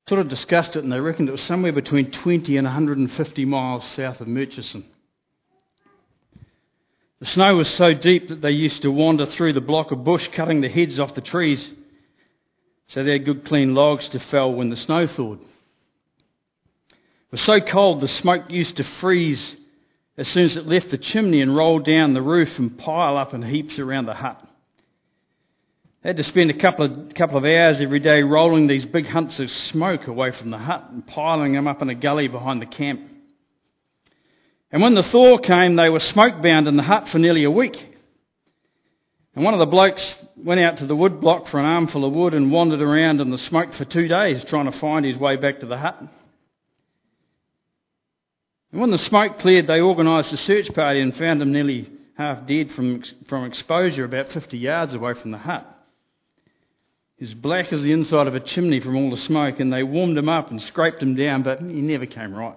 sort of discussed it, and they reckoned it was somewhere between 20 and 150 miles south of Murchison. The snow was so deep that they used to wander through the block of bush, cutting the heads off the trees, so they had good clean logs to fell when the snow thawed. It was so cold the smoke used to freeze as soon as it left the chimney and roll down the roof and pile up in heaps around the hut. They had to spend a couple of hours every day rolling these big hunts of smoke away from the hut and piling them up in a gully behind the camp. And when the thaw came, they were smoke-bound in the hut for nearly a week. And one of the blokes went out to the wood block for an armful of wood and wandered around in the smoke for 2 days trying to find his way back to the hut. And when the smoke cleared, they organised a search party and found him nearly half dead from exposure about 50 yards away from the hut. He was black as the inside of a chimney from all the smoke, and they warmed him up and scraped him down, but he never came right.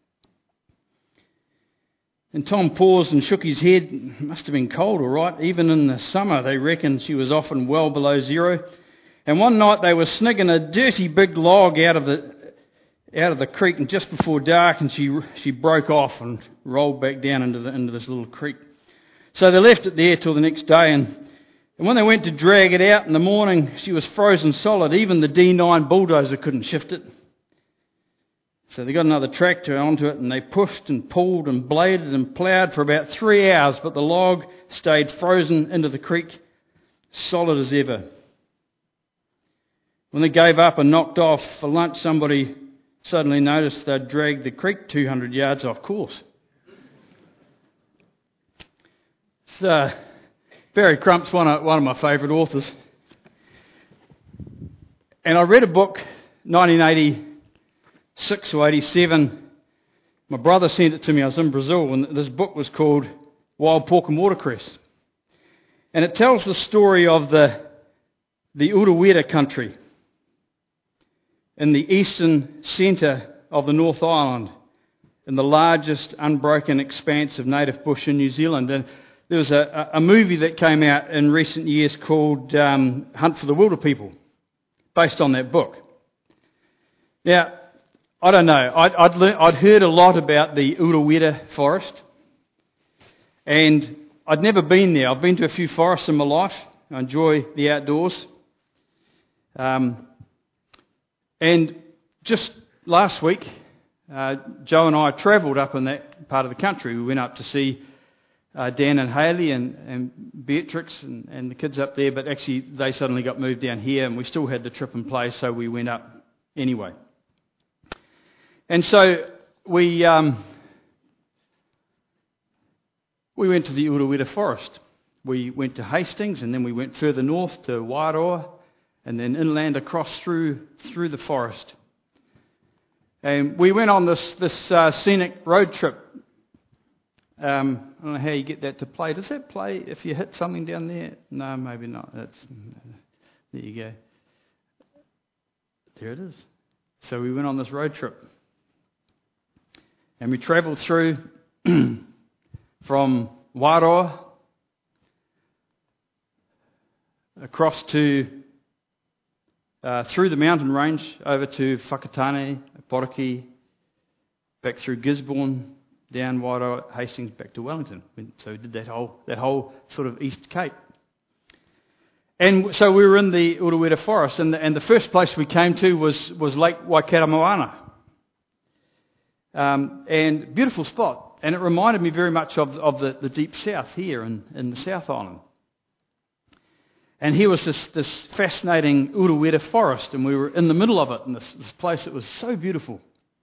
And Tom paused and shook his head. It must have been cold, all right. Even in the summer, they reckoned she was often well below zero. And one night they were snigging a dirty big log out of the creek, and just before dark, and she broke off and rolled back down into this little creek. So they left it there till the next day, and when they went to drag it out in the morning, she was frozen solid. Even the D9 bulldozer couldn't shift it. So they got another tractor onto it, and they pushed and pulled and bladed and ploughed for about 3 hours, but the log stayed frozen into the creek, solid as ever. When they gave up and knocked off for lunch, somebody suddenly noticed they'd dragged the creek 200 yards off course. So, Barry Crump's one of my favourite authors. And I read a book, 1986 or 87. My brother sent it to me. I was in Brazil, and this book was called Wild Pork and Watercress. And it tells the story of the Urewera country in the eastern centre of the North Island, in the largest unbroken expanse of native bush in New Zealand. And there was a movie that came out in recent years called Hunt for the Wilder People, based on that book. Now, I don't know, I'd heard a lot about the Urewera forest, and I'd never been there. I've been to a few forests in my life. I enjoy the outdoors. And just last week, Joe and I travelled up in that part of the country. We went up to see Dan and Hayley and Beatrix and the kids up there, but actually they suddenly got moved down here, and we still had the trip in place, so we went up anyway. And so we went to the Urewera forest. We went to Hastings, and then we went further north to Wairoa, and then inland across through the forest. And we went on this scenic road trip. I don't know how you get that to play. Does that play if you hit something down there? No, maybe not. There you go. There it is. So we went on this road trip. And we travelled through from Wairoa across to through the mountain range over to Whakatane, Poriki, back through Gisborne, down Wairoa, Hastings, back to Wellington. So we did that whole sort of East Cape. And so we were in the Urewera forest, and the first place we came to was Lake Waikaremoana. And beautiful spot. And it reminded me very much of the deep south here in the South Island. And here was this fascinating Urewera forest, and we were in the middle of it, in this place that was so beautiful.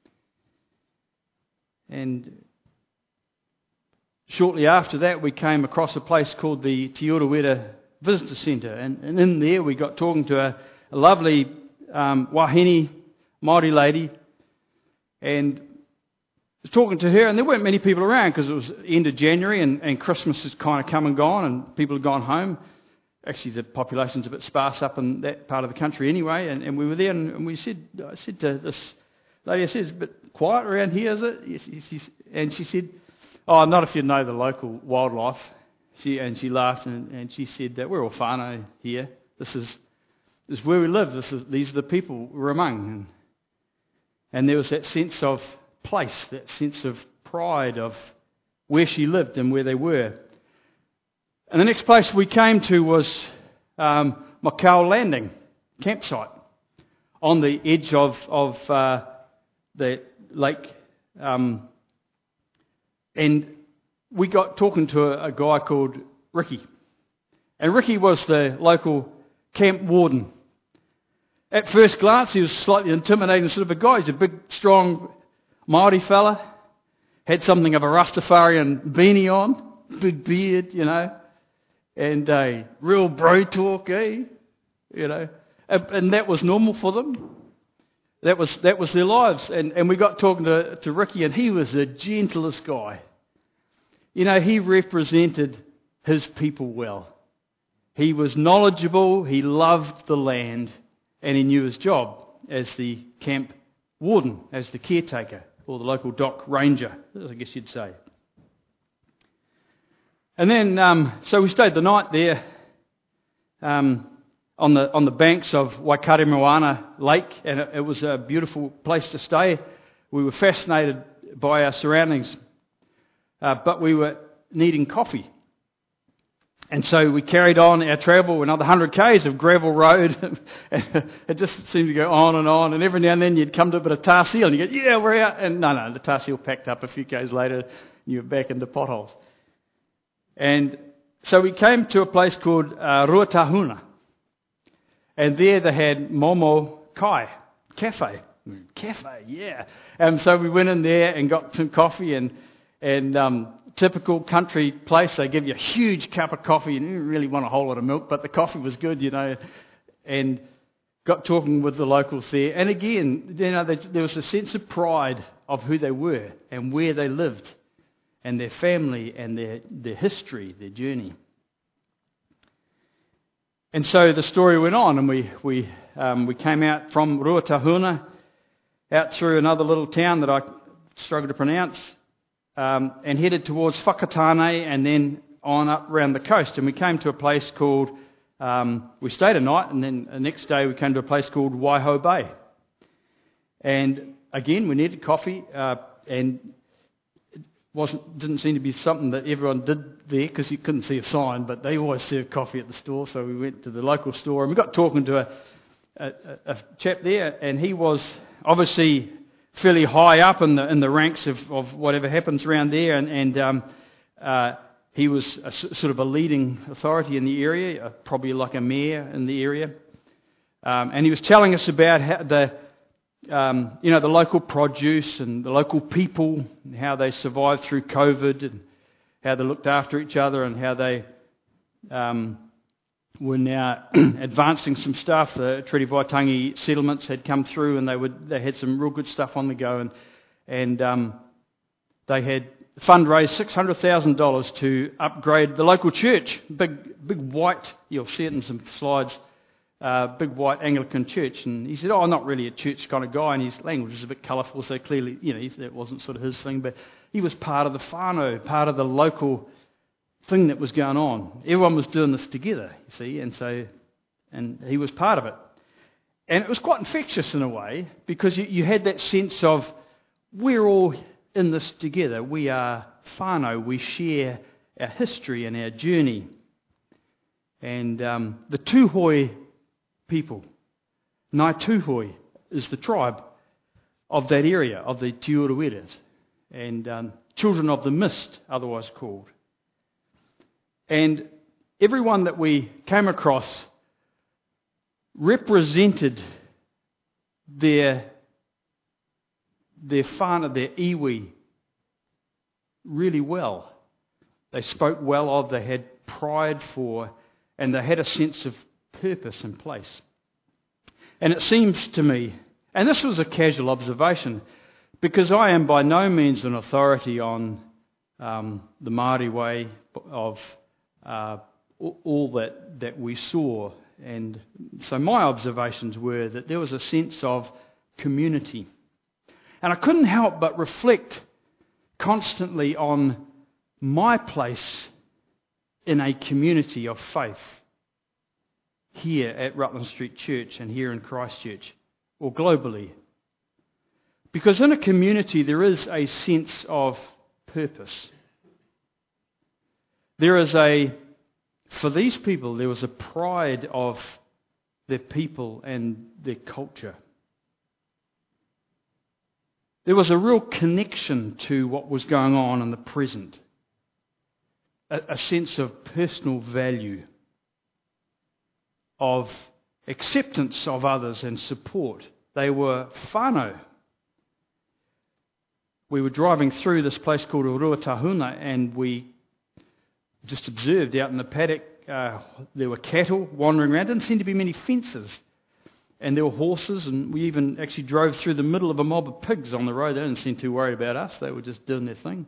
And shortly after that, we came across a place called the Te Urewera Visitor Centre, and in there we got talking to a lovely wahine Māori lady, and was talking to her, and there weren't many people around because it was end of January, and Christmas has kind of come and gone, and people had gone home. Actually, the population's a bit sparse up in that part of the country anyway, and we were there, and I said to this lady, I said, it's a bit quiet around here, is it? And she said, oh, not if you know the local wildlife. She laughed, and she said that we're all whānau here. This is where we live. These are the people we're among. And there was that sense of place, that sense of pride of where she lived and where they were. And the next place we came to was Macau Landing campsite on the edge of the lake. And we got talking to a guy called Ricky. And Ricky was the local camp warden. At first glance, he was slightly intimidating sort of a guy. He's a big, strong Māori fella. Had something of a Rastafarian beanie on. Big beard, And real bro talk, eh? And that was normal for them. That was their lives. And we got talking to Ricky, and he was the gentlest guy. He represented his people well. He was knowledgeable, he loved the land, and he knew his job as the camp warden, as the caretaker, or the local dock ranger, I guess you'd say. And then, so we stayed the night there on the banks of Waikato Moana Lake, and it was a beautiful place to stay. We were fascinated by our surroundings, but we were needing coffee. And so we carried on our travel, another 100 k's of gravel road, and it just seemed to go on, and every now and then you'd come to a bit of tar seal, and you go, yeah, we're out, and no, the tar seal packed up a few k's later, and you were back into potholes. And so we came to a place called Ruatahuna, and there they had Momo Kai Cafe, yeah. And so we went in there and got some coffee, and typical country place, they give you a huge cup of coffee, and you didn't really want a whole lot of milk, but the coffee was good, and got talking with the locals there. And again, there was a sense of pride of who they were and where they lived, and their family and their history, their journey. And so the story went on, and we came out from Ruatahuna, out through another little town that I struggle to pronounce, and headed towards Whakatane and then on up around the coast. And we came to a place called, we stayed a night, and then the next day we came to a place called Waiho Bay. And again, we needed coffee, and it didn't seem to be something that everyone did there because you couldn't see a sign, but they always served coffee at the store. So we went to the local store, and we got talking to a chap there, and he was obviously fairly high up in the ranks of whatever happens around there, and he was sort of a leading authority in the area, probably like a mayor in the area, and he was telling us about how the local produce and the local people, and how they survived through COVID, and how they looked after each other, and how they were now advancing some stuff. The Treaty Waitangi settlements had come through, and they had some real good stuff on the go, and they had fundraised $600,000 to upgrade the local church. Big white, you'll see it in some slides, big white Anglican church. And he said, I'm not really a church kind of guy, and his language was a bit colourful, so clearly, that wasn't sort of his thing, but he was part of the whānau, part of the local thing that was going on. Everyone was doing this together, you see, and he was part of it. And it was quite infectious in a way, because you had that sense of, we're all in this together. We are whānau, we share our history and our journey. And the Tūhoe people, Ngāi Tūhoe is the tribe of that area, of the Te Uruweras, and Children of the Mist, otherwise called. And everyone that we came across represented their whānau, their iwi, really well. They spoke well of, they had pride for, and they had a sense of purpose and place. And it seems to me, and this was a casual observation, because I am by no means an authority on the Māori way of all that we saw. And so my observations were that there was a sense of community. And I couldn't help but reflect constantly on my place in a community of faith here at Rutland Street Church and here in Christchurch, or globally. Because in a community there is a sense of purpose. For these people, there was a pride of their people and their culture. There was a real connection to what was going on in the present. A sense of personal value, of acceptance of others and support. They were whānau. We were driving through this place called Ruatahuna, and we just observed out in the paddock there were cattle wandering around. Didn't seem to be many fences. And there were horses, and we even actually drove through the middle of a mob of pigs on the road. They didn't seem too worried about us. They were just doing their thing.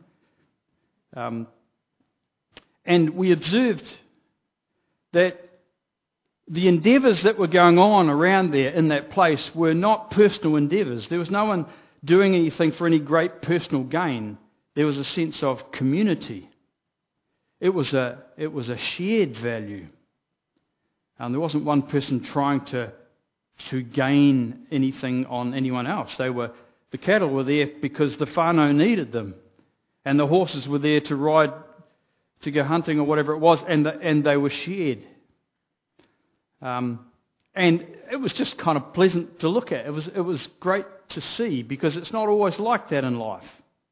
And we observed that the endeavours that were going on around there in that place were not personal endeavours. There was no one doing anything for any great personal gain. There was a sense of community. It was a shared value. There wasn't one person trying to gain anything on anyone else. The cattle were there because the whānau needed them, and the horses were there to ride, to go hunting or whatever it was, and they were shared. And it was just kind of pleasant to look at. It was great to see, because it's not always like that in life.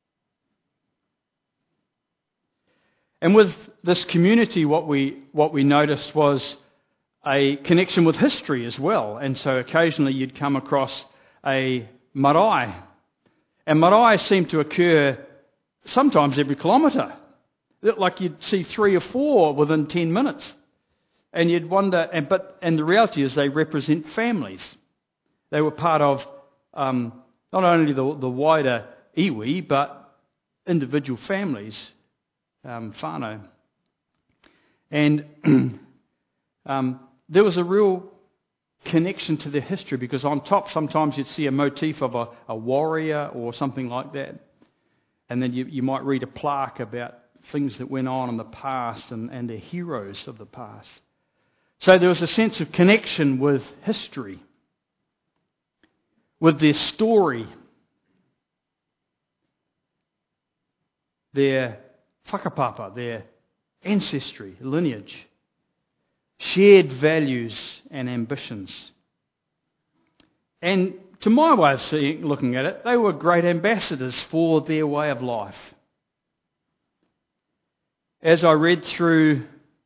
And with this community, what we noticed was a connection with history as well. And so occasionally you'd come across a marae. And marae seemed to occur sometimes every kilometre. Like you'd see 3 or 4 within 10 minutes. And you'd wonder, and the reality is they represent families. They were part of not only the wider iwi, but individual families, whānau. And there was a real connection to their history, because on top sometimes you'd see a motif of a warrior or something like that. And then you might read a plaque about things that went on in the past and their heroes of the past. So there was a sense of connection with history, with their story, their whakapapa, their ancestry, lineage, shared values and ambitions. And to my way of looking at it, they were great ambassadors for their way of life. As I read through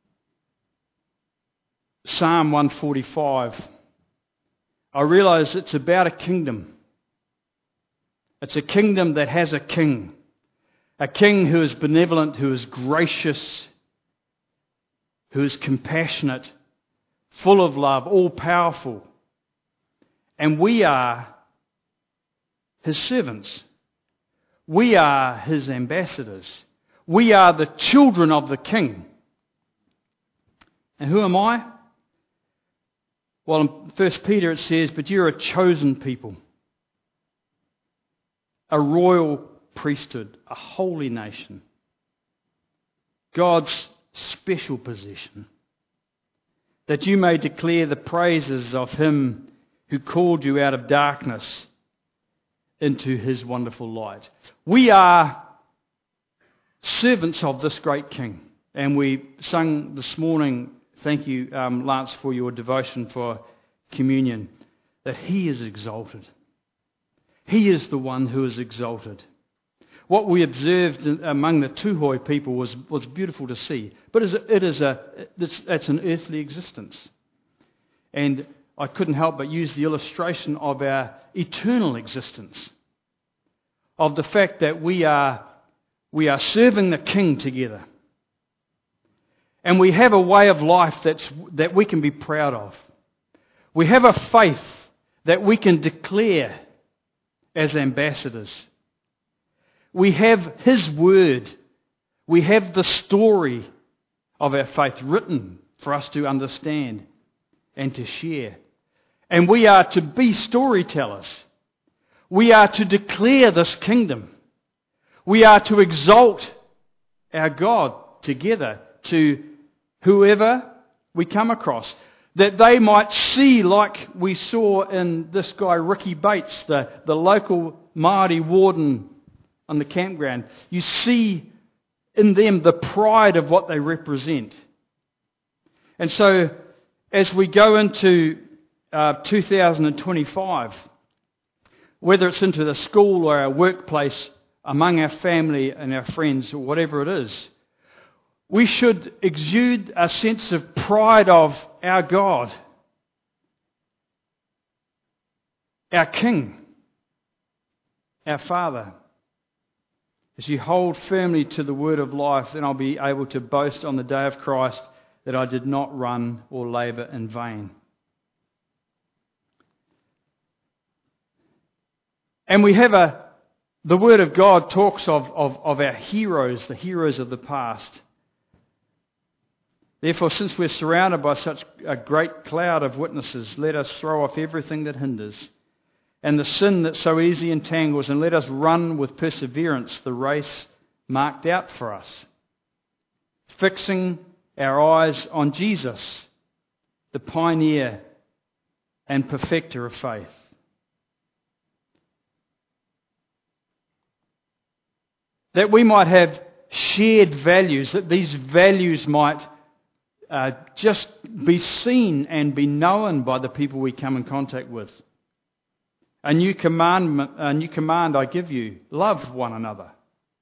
Psalm 145, I realised it's about a kingdom. It's a kingdom that has a king who is benevolent, who is gracious, who is compassionate, full of love, all-powerful. And we are his servants. We are his ambassadors. We are the children of the king. And who am I? Well, in 1 Peter it says, but you're a chosen people, a royal priesthood, a holy nation, God's special possession, that you may declare the praises of him who called you out of darkness into his wonderful light. We are servants of this great king. And we sung this morning, thank you, Lance, for your devotion for communion, that he is exalted. He is the one who is exalted. What we observed among the Tuhoi people was beautiful to see. But that's an earthly existence. And I couldn't help but use the illustration of our eternal existence, of the fact that we are serving the King together. And we have a way of life that we can be proud of. We have a faith that we can declare as ambassadors. We have his word. We have the story of our faith written for us to understand and to share. And we are to be storytellers. We are to declare this kingdom. We are to exalt our God together to whoever we come across. That they might see, like we saw in this guy Ricky Bates, the local Māori warden on the campground. You see in them the pride of what they represent. And so as we go into 2025, whether it's into the school or our workplace, among our family and our friends or whatever it is, we should exude a sense of pride of our God, our King, our Father. As you hold firmly to the word of life, then I'll be able to boast on the day of Christ that I did not run or labour in vain. And we have the Word of God talks of our heroes, the heroes of the past. Therefore, since we're surrounded by such a great cloud of witnesses, let us throw off everything that hinders and the sin that so easily entangles, and let us run with perseverance the race marked out for us, fixing our eyes on Jesus, the pioneer and perfecter of faith. That we might have shared values, that these values might just be seen and be known by the people we come in contact with. A new command I give you: love one another.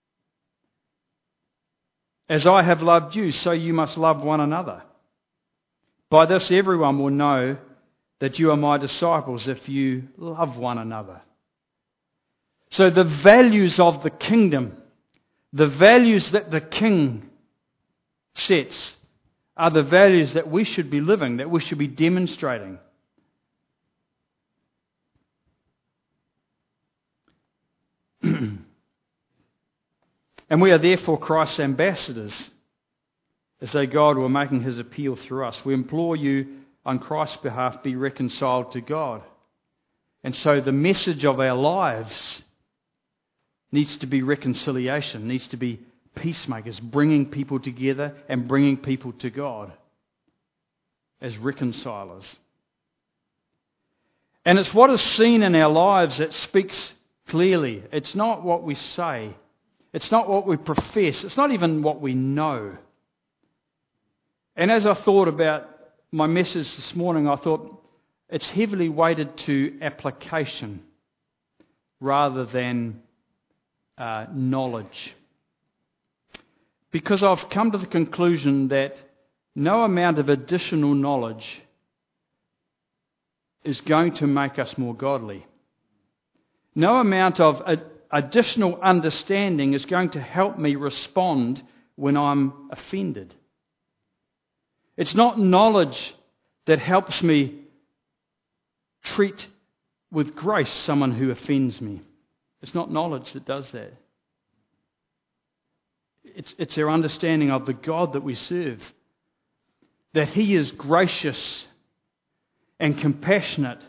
As I have loved you, so you must love one another. By this everyone will know that you are my disciples, if you love one another. So the values of the kingdom, the values that the King sets, are the values that we should be living, that we should be demonstrating. And we are therefore Christ's ambassadors, as though God were making his appeal through us. We implore you on Christ's behalf, be reconciled to God. And so the message of our lives needs to be reconciliation, needs to be peacemakers, bringing people together and bringing people to God as reconcilers. And it's what is seen in our lives that speaks clearly. It's not what we say. It's not what we profess. It's not even what we know. And as I thought about my message this morning, I thought it's heavily weighted to application rather than knowledge. Because I've come to the conclusion that no amount of additional knowledge is going to make us more godly. No amount of additional understanding is going to help me respond when I'm offended. It's not knowledge that helps me treat with grace someone who offends me. It's not knowledge that does that. It's our understanding of the God that we serve. That He is gracious and compassionate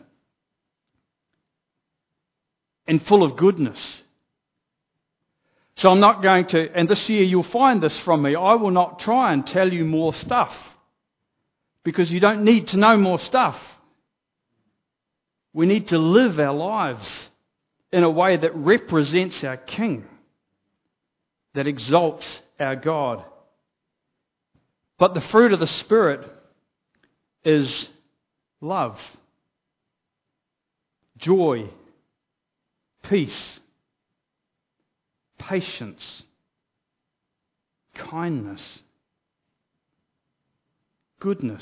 and full of goodness. So I'm not going to, and this year you'll find this from me, I will not try and tell you more stuff. Because you don't need to know more stuff. We need to live our lives in a way that represents our King, that exalts our God. But the fruit of the Spirit is love, joy, peace, patience, kindness, goodness,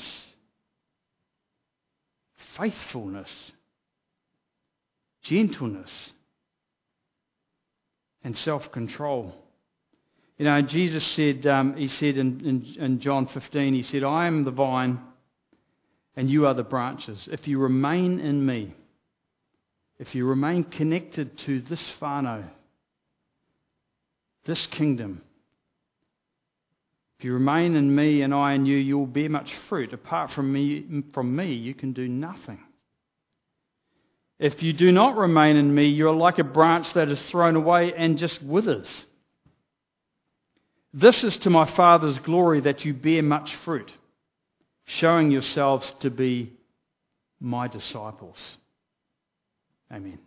faithfulness, gentleness, and self-control. You know, Jesus said, He said in John 15, He said, I am the vine and you are the branches. If you remain in me, if you remain connected to this whānau, this kingdom, if you remain in me and I in you, you will bear much fruit. Apart from me, you can do nothing. If you do not remain in me, you are like a branch that is thrown away and just withers. This is to my Father's glory that you bear much fruit, showing yourselves to be my disciples. Amen.